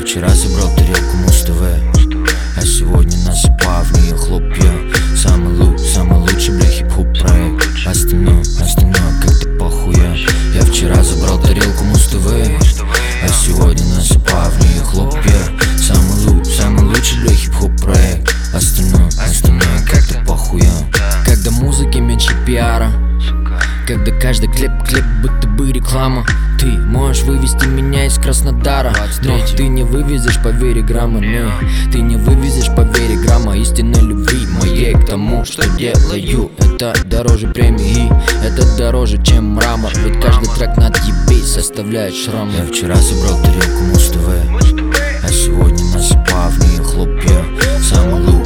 вчера собрал тарелку Муз-ТВ, а сегодня насыпал в нее хлопья. Самый лучший, бля, хип-хоп проект. Остальное как-то похуя. Я вчера забрал тарелку Муз-ТВ, а сегодня насыпал в нее хлопья. Самый лучший, бля, хип-хоп проект. Остальное как-то похуя. Когда музыки меньше пиара, когда каждый клип будто бы реклама. Ты можешь вывести меня из Краснодара, но ты не вывезешь по вере грамма. Ты не вывезешь по вере грамма истинной любви моей к тому, что делаю. Это дороже премии, это дороже, чем мрамор. Ведь каждый трек на тебе составляет шрам. Я вчера собрал тарелку Муз-ТВ, а сегодня насыпал в нее хлопья. Самый